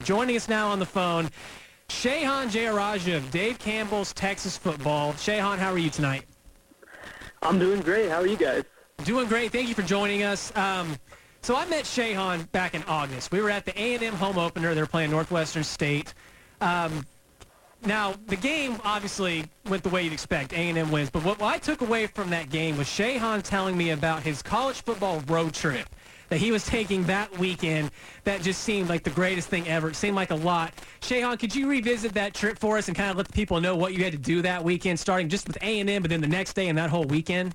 Joining us now on the phone, Shehan Jeyarajah of Dave Campbell's Texas Football. Shehan, how are you tonight? I'm doing great. How are you guys? Doing great. Thank you for joining us. So I met Shehan back in August. We were at the A&M home opener. They were playing Northwestern State. Now, the game obviously went the way you'd expect. A&M wins. But what I took away from that game was Shehan telling me about his college football road trip that he was taking that weekend. That just seemed like the greatest thing ever. It seemed like a lot. Shehan, could you revisit that trip for us and kind of let the people know what you had to do that weekend, starting just with A&M, but then the next day and that whole weekend?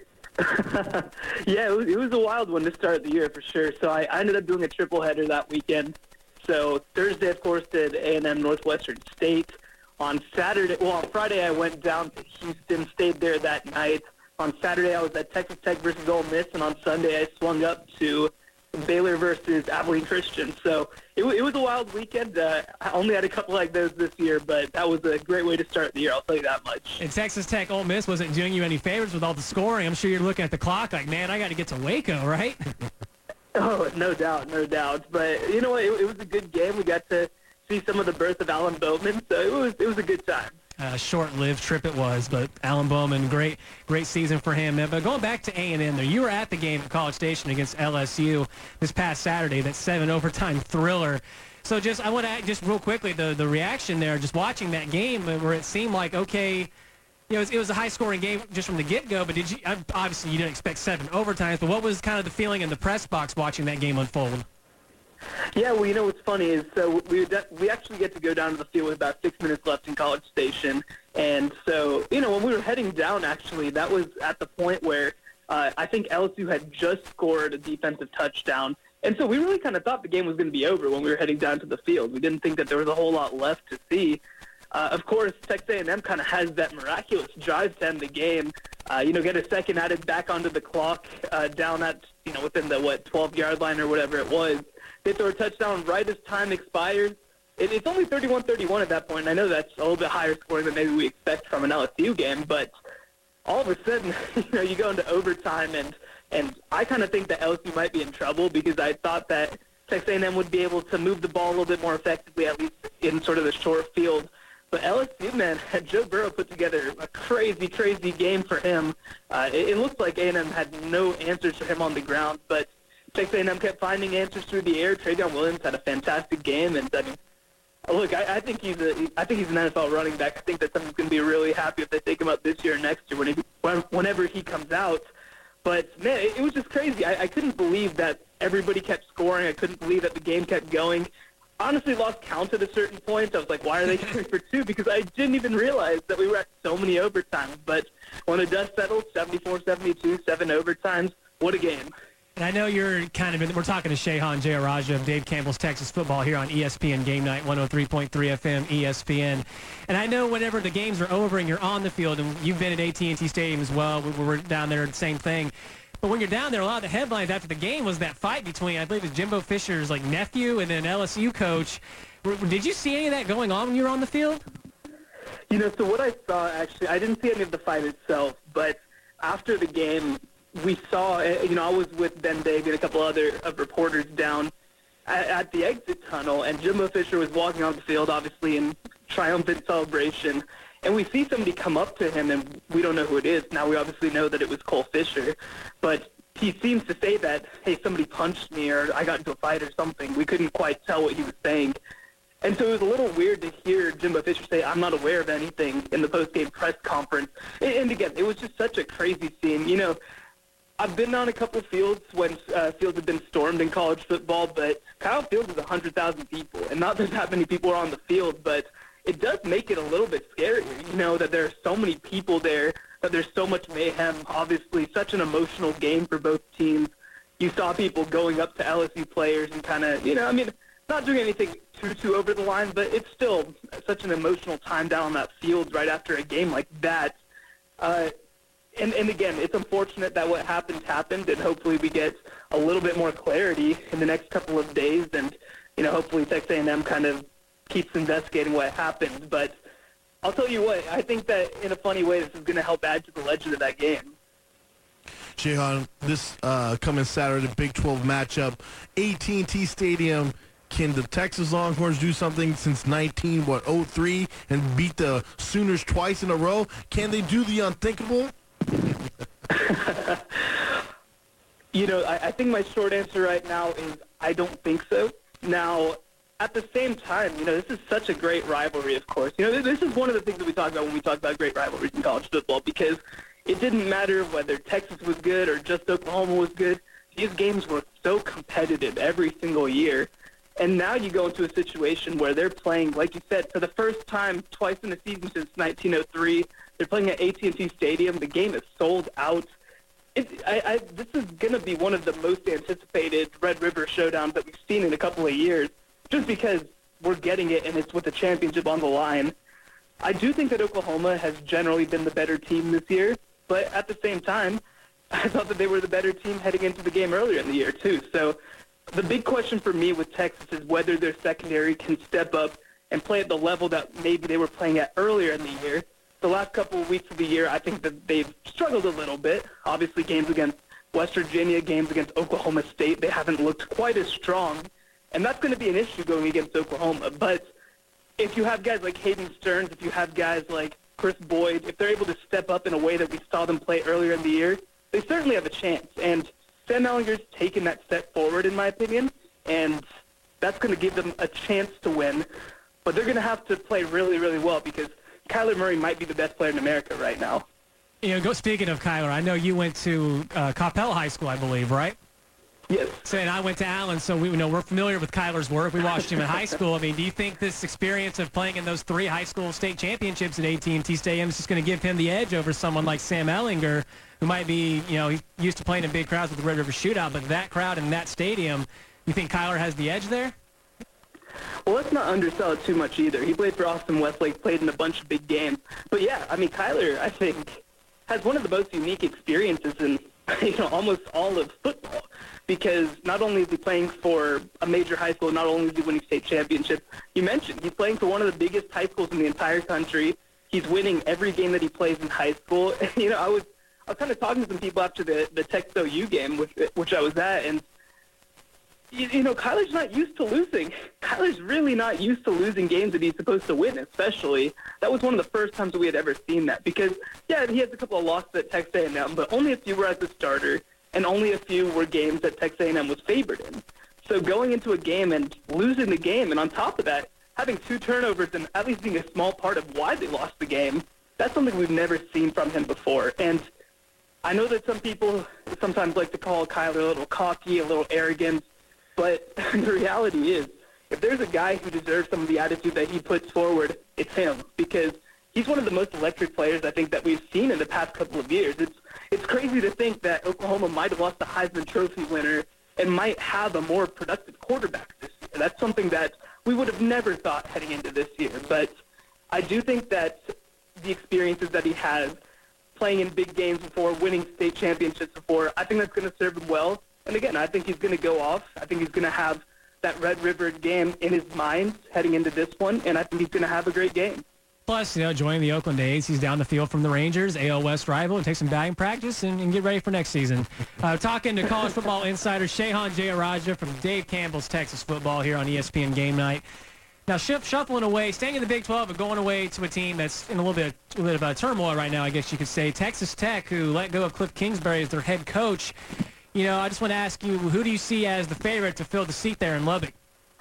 Yeah, it was a wild one to start the year for sure. So I ended up doing a triple header that weekend. So Thursday, of course, did A&M Northwestern State. On Friday, I went down to Houston, stayed there that night. On Saturday, I was at Texas Tech versus Ole Miss, and on Sunday, I swung up to Baylor versus Abilene Christian. So it was a wild weekend. I only had a couple like those this year, but that was a great way to start the year, I'll tell you that much. And Texas Tech Ole Miss wasn't doing you any favors with all the scoring. I'm sure you're looking at the clock like, man, I got to get to Waco, right? Oh, no doubt. But you know what? It was a good game. We got to see some of the birth of Alan Bowman, so it was a good time. Short-lived trip it was, but Alan Bowman, great season for him. But going back to A&M there, you were at the game at College Station against LSU this past Saturday, that 7-overtime thriller. So I want to just real quickly, the reaction there, just watching that game where it seemed like, okay, it was a high-scoring game just from the get-go, but obviously you didn't expect 7 overtimes, but what was kind of the feeling in the press box watching that game unfold? Yeah, well, what's funny is we actually get to go down to the field with about 6 minutes left in College Station. And so, when we were heading down, actually, that was at the point where I think LSU had just scored a defensive touchdown. And so we really kind of thought the game was going to be over when we were heading down to the field. We didn't think that there was a whole lot left to see. Of course, Texas A&M kind of has that miraculous drive to end the game. Get a second added back onto the clock down at, within the, 12-yard line or whatever it was. They throw a touchdown right as time expires. It's only 31-31 at that point. I know that's a little bit higher scoring than maybe we expect from an LSU game, but all of a sudden, you go into overtime, and I kind of think that LSU might be in trouble because I thought that Texas A&M would be able to move the ball a little bit more effectively, at least in sort of the short field. But LSU, man, Joe Burrow put together a crazy game for him. It looked like A&M had no answers for him on the ground, but Texas A&M kept finding answers through the air. Travion Williams had a fantastic game, and look, I think he's an NFL running back. I think that someone's going to be really happy if they take him up this year or next year whenever he comes out. But man, it was just crazy. I couldn't believe that everybody kept scoring. I couldn't believe that the game kept going. Honestly, lost count at a certain point. I was like, why are they going for 2? Because I didn't even realize that we were at so many overtimes. But when the dust settled, 74-72, 7 overtimes, what a game. And I know you're we're talking to Shehan Jeyarajah of Dave Campbell's Texas Football here on ESPN Game Night, 103.3 FM ESPN. And I know whenever the games are over and you're on the field, and you've been at AT&T Stadium as well, we were down there, the same thing. But when you're down there, a lot of the headlines after the game was that fight between, I believe it was Jimbo Fisher's nephew and then LSU coach. Did you see any of that going on when you were on the field? So what I saw, actually, I didn't see any of the fight itself, but after the game, we saw, I was with Ben Davey and a couple other reporters down at the exit tunnel, and Jimbo Fisher was walking on the field, obviously, in triumphant celebration. And we see somebody come up to him, and we don't know who it is. Now, we obviously know that it was Cole Fisher, but he seems to say that, hey, somebody punched me or I got into a fight or something. We couldn't quite tell what he was saying. And so it was a little weird to hear Jimbo Fisher say, I'm not aware of anything in the post-game press conference. And again, it was just such a crazy scene. I've been on a couple fields when fields have been stormed in college football, but Kyle Field is 100,000 people. And not that many people are on the field, but it does make it a little bit scary, that there are so many people there, that there's so much mayhem. Obviously, such an emotional game for both teams. You saw people going up to LSU players and kind of, not doing anything too over the line, but it's still such an emotional time down on that field right after a game like that. And again, it's unfortunate that what happened, and hopefully we get a little bit more clarity in the next couple of days, and, hopefully Texas A&M kind of keeps investigating what happened. But I'll tell you what, I think that in a funny way, this is going to help add to the legend of that game. Shehan, this coming Saturday, Big 12 matchup, AT&T Stadium Can the Texas Longhorns do something since 03 and beat the Sooners twice in a row? Can they do the unthinkable? I think my short answer right now is I don't think so. Now, at the same time, this is such a great rivalry, of course. This is one of the things that we talk about when we talk about great rivalries in college football, because it didn't matter whether Texas was good or just Oklahoma was good. These games were so competitive every single year. And now you go into a situation where they're playing, like you said, for the first time twice in the season since 1903. They're playing at AT&T Stadium. The game is sold out. This is going to be one of the most anticipated Red River showdowns that we've seen in a couple of years, just because we're getting it and it's with the championship on the line. I do think that Oklahoma has generally been the better team this year, but at the same time, I thought that they were the better team heading into the game earlier in the year, too. So the big question for me with Texas is whether their secondary can step up and play at the level that maybe they were playing at earlier in the year. The last couple of weeks of the year, I think that they've struggled a little bit. Obviously, games against West Virginia, games against Oklahoma State, they haven't looked quite as strong. And that's going to be an issue going against Oklahoma. But if you have guys like Hayden Stearns, if you have guys like Chris Boyd, if they're able to step up in a way that we saw them play earlier in the year, they certainly have a chance. And Sam Ehlinger's taken that step forward, in my opinion, and that's going to give them a chance to win. But they're going to have to play really, really well, because Kyler Murray might be the best player in America right now. Speaking of Kyler, I know you went to Coppell High School, I believe, right? Yes. And I went to Allen, so we're familiar with Kyler's work. We watched him in high school. I mean, do you think this experience of playing in those 3 high school state championships at AT&T Stadium is just going to give him the edge over someone like Sam Ehlinger, who might be, he's used to playing in big crowds with the Red River Shootout, but that crowd in that stadium, you think Kyler has the edge there? Well, let's not undersell it too much either. He played for Austin Westlake, played in a bunch of big games. But yeah, I mean, Kyler, I think, has one of the most unique experiences in, almost all of football. Because not only is he playing for a major high school, not only is he winning state championships, you mentioned he's playing for one of the biggest high schools in the entire country. He's winning every game that he plays in high school. I was kind of talking to some people after the Texas OU game, which I was at, and Kyler's not used to losing. Kyler's really not used to losing games that he's supposed to win, especially. That was one of the first times that we had ever seen that. Because, yeah, he has a couple of losses at Texas A&M, but only a few were as a starter, and only a few were games that Texas A&M was favored in. So going into a game and losing the game, and on top of that, having 2 turnovers and at least being a small part of why they lost the game, that's something we've never seen from him before. And I know that some people sometimes like to call Kyler a little cocky, a little arrogant, but the reality is, if there's a guy who deserves some of the attitude that he puts forward, it's him, because he's one of the most electric players I think that we've seen in the past couple of years. It's crazy to think that Oklahoma might have lost the Heisman Trophy winner and might have a more productive quarterback this year. That's something that we would have never thought heading into this year. But I do think that the experiences that he has, playing in big games before, winning state championships before, I think that's going to serve him well. And again, I think he's going to go off. I think he's going to have that Red River game in his mind heading into this one, and I think he's going to have a great game. Plus, joining the Oakland A's, he's down the field from the Rangers, AL West rival, and take some batting practice and get ready for next season. Talking to college football insider Shehan Jeyarajah from Dave Campbell's Texas Football here on ESPN Game Night. Now, shuffling away, staying in the Big 12, but going away to a team that's in a little bit of turmoil right now, I guess you could say. Texas Tech, who let go of Cliff Kingsbury as their head coach. I just want to ask you, who do you see as the favorite to fill the seat there in Lubbock?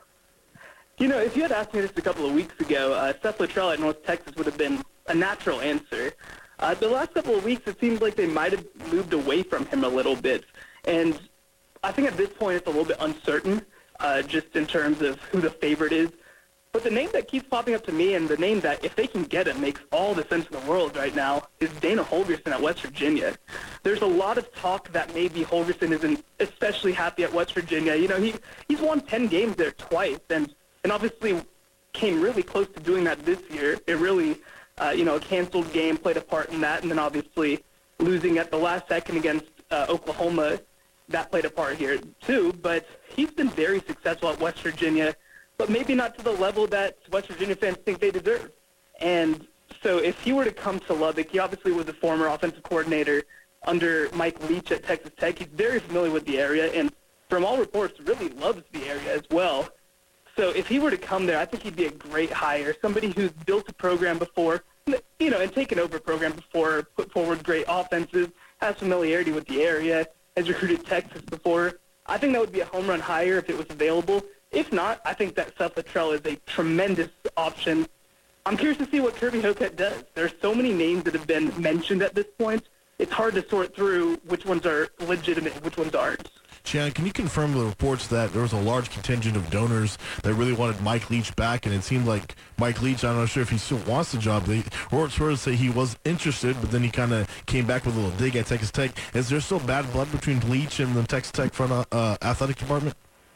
If you had asked me this a couple of weeks ago, Seth Luttrell at North Texas would have been a natural answer. The last couple of weeks, it seems like they might have moved away from him a little bit. And I think at this point it's a little bit uncertain, just in terms of who the favorite is. But the name that keeps popping up to me, and the name that, if they can get it, makes all the sense in the world right now, is Dana Holgorsen at West Virginia. There's a lot of talk that maybe Holgorsen isn't especially happy at West Virginia. He's won 10 games there twice, and obviously came really close to doing that this year. It really, a canceled game played a part in that, and then obviously losing at the last second against Oklahoma, that played a part here too. But he's been very successful at West Virginia, but maybe not to the level that West Virginia fans think they deserve. And so if he were to come to Lubbock, he obviously was a former offensive coordinator under Mike Leach at Texas Tech. He's very familiar with the area, and from all reports, really loves the area as well. So if he were to come there, I think he'd be a great hire. Somebody who's built a program before, and taken over a program before, put forward great offenses, has familiarity with the area, has recruited Texas before. I think that would be a home run hire if it was available. If not, I think that Seth Luttrell is a tremendous option. I'm curious to see what Kirby Hocutt does. There's so many names that have been mentioned at this point. It's hard to sort through which ones are legitimate and which ones aren't. Shannon, can you confirm the reports that there was a large contingent of donors that really wanted Mike Leach back, and it seemed like Mike Leach, I'm not sure if he still wants the job. Reports say he was interested, but then he kind of came back with a little dig at Texas Tech. Is there still bad blood between Leach and the Texas Tech front athletic department?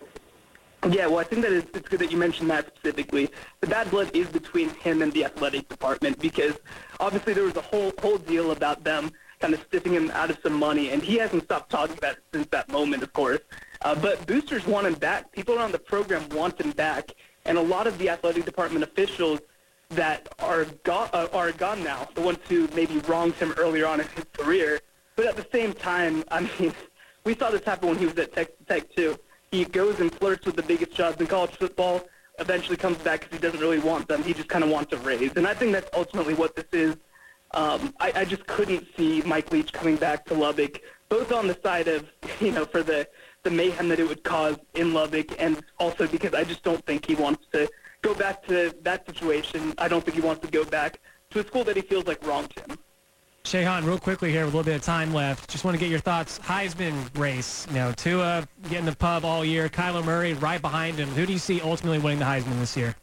Yeah, well, I think that it's good that you mentioned that specifically. The bad blood is between him and the athletic department because obviously there was a whole deal about them kind of stiffing him out of some money, and he hasn't stopped talking about it since that moment, of course. But boosters want him back. People around the program want him back, and a lot of the athletic department officials that are gone now, the ones who maybe wronged him earlier on in his career. But at the same time, I mean, we saw this happen when he was at Texas Tech too. He goes and flirts with the biggest jobs in college football, eventually comes back because he doesn't really want them. He just kind of wants a raise. And I think that's ultimately what this is. I just couldn't see Mike Leach coming back to Lubbock, both on the side of, for the mayhem that it would cause in Lubbock, and also because I just don't think he wants to go back to that situation. I don't think he wants to go back to a school that he feels like wronged him. Shehan, real quickly here with a little bit of time left, just want to get your thoughts. Heisman race, Tua getting the pub all year, Kyler Murray right behind him. Who do you see ultimately winning the Heisman this year?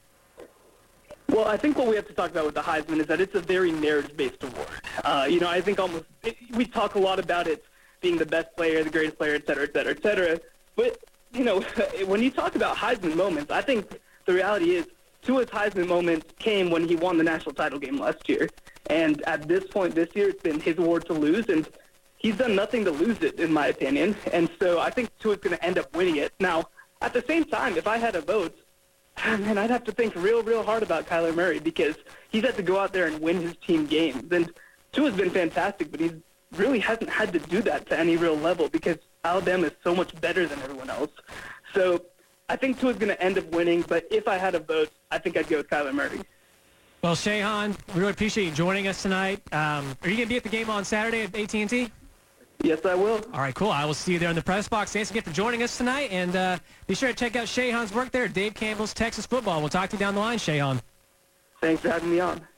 Well, I think what we have to talk about with the Heisman is that it's a very narrative-based award. I think we talk a lot about it being the best player, the greatest player, et cetera, et cetera, et cetera. But, when you talk about Heisman moments, I think the reality is Tua's Heisman moment came when he won the national title game last year. And at this point this year, it's been his award to lose, and he's done nothing to lose it, in my opinion. And so I think Tua's going to end up winning it. Now, at the same time, if I had a vote, man, I'd have to think real hard about Kyler Murray because he's had to go out there and win his team games. And Tua's been fantastic, but he really hasn't had to do that to any real level because Alabama is so much better than everyone else. So I think Tua's going to end up winning, but if I had a vote, I think I'd go with Kyler Murray. Well, Shehan, we really appreciate you joining us tonight. Are you going to be at the game on Saturday at AT&T? Yes, I will. All right, cool. I will see you there in the press box. Thanks again for joining us tonight, and be sure to check out Shehan's work there at Dave Campbell's Texas Football. We'll talk to you down the line, Shehan. Thanks for having me on.